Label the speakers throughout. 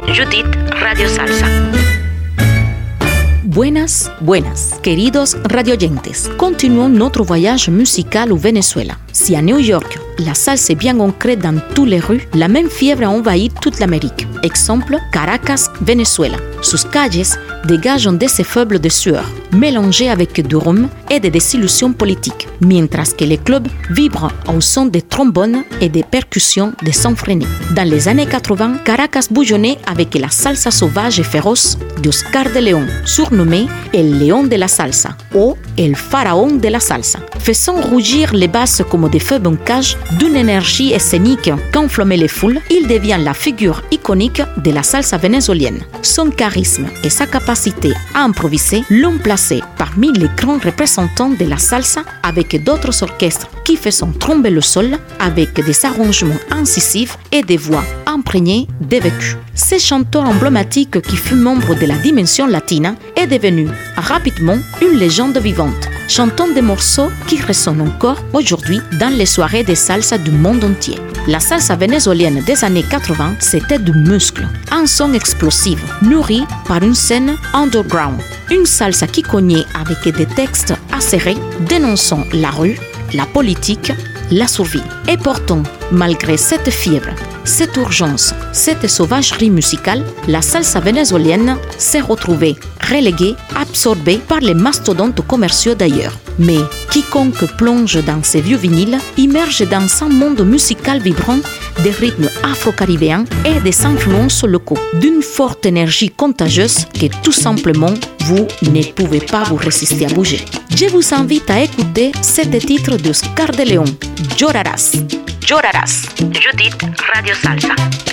Speaker 1: Judith Radio Salsa.
Speaker 2: Buenas, queridos radioyentes. Continuons notre voyage musical au Venezuela. Si à New York, la salsa est bien ancrée dans toutes les rues, la même fièvre a envahi toute l'Amérique. Exemple, Caracas, Venezuela. Sus calles dégagent des effluves de sueur, mélangés avec du rhum et des désillusions politiques, mientras que les clubs vibrent au son des trombones et des percussions désenfrénées. Dans les années 80, Caracas bouillonnait avec la salsa sauvage et féroce d'Oscar de León, surnommé El León de la Salsa ou El Pharaon de la Salsa, faisant rougir les basses comme des feux en cage d'une énergie escénique qu'enflammait les foules. Il devient la figure iconique de la salsa vénézuélienne. Son charisme et sa capacité à improviser l'ont placé parmi les grands représentants de la salsa, avec d'autres orchestres qui faisaient trembler le sol avec des arrangements incisifs et des voix imprégnées de vécu. Ce chanteur emblématique qui fut membre de la dimension latine est devenu rapidement une légende vivante, chantant des morceaux qui résonnent encore aujourd'hui dans les soirées de salsa du monde entier. La salsa vénézuélienne des années 80, c'était du muscle, un son explosif, nourri par une scène underground. Une salsa qui cognait avec des textes acérés dénonçant la rue, la politique, la survie. Et pourtant, malgré cette fièvre, cette urgence, cette sauvagerie musicale, la salsa vénézuélienne s'est retrouvée reléguée, absorbée par les mastodontes commerciaux d'ailleurs. Mais quiconque plonge dans ces vieux vinyles immerge dans un monde musical vibrant, des rythmes afro-caribéens et des influences locaux, d'une forte énergie contagieuse que tout simplement vous ne pouvez pas vous résister à bouger. Je vous invite à écouter cet titre d'Oscar de León, Llorarás.
Speaker 1: Llorarás. Judith Radio Salsa.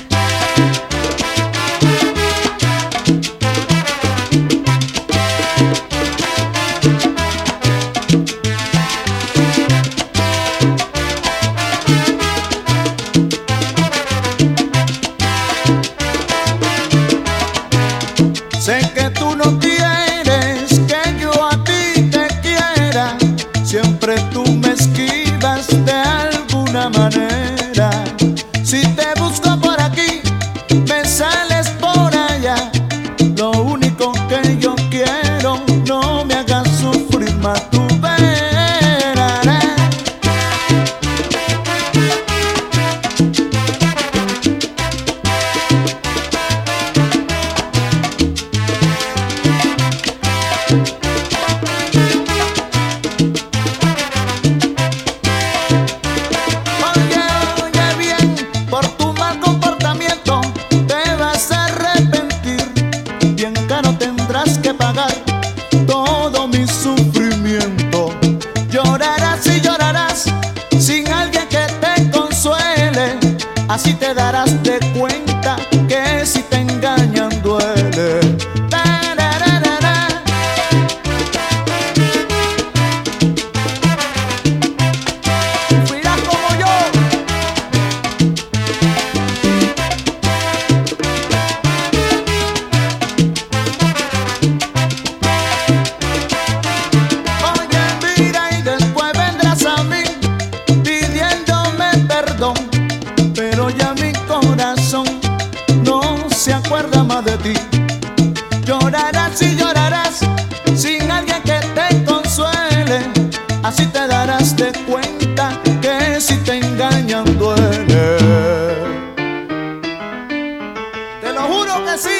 Speaker 3: Sé que tú no quieres que yo a ti te quiera, siempre tú me esquivas de alguna manera. Si te busco por aquí, me sales por allá. Lo único que yo quiero, no me hagas sufrir más, tú verás. Todo mi sufrimiento, llorarás y llorarás sin alguien que te consuele. Así te darás de cuenta que si te engañan duele. Sufrirás como yo. Pero ya mi corazón no se acuerda más de ti. Llorarás y llorarás sin alguien que te consuele. Así te darás de cuenta que si te engañan duele. Te lo juro que sí.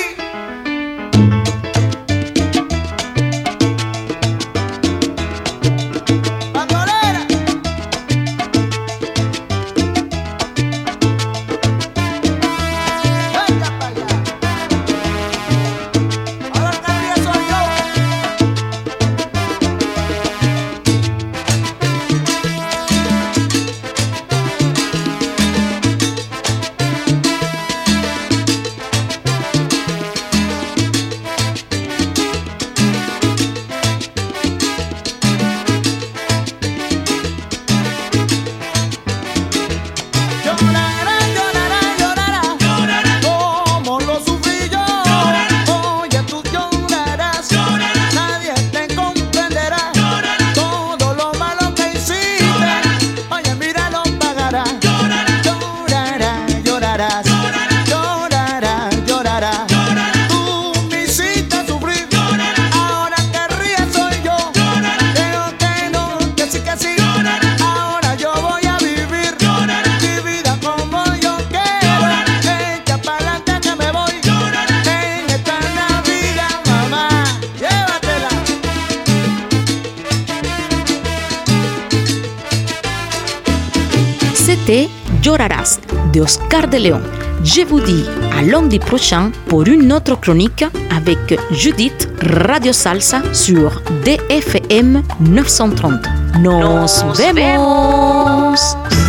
Speaker 2: C'était Llorarás de Oscar de León. Je vous dis à lundi prochain pour une autre chronique avec Judith Radio Salsa sur DFM 930. Nos vemos.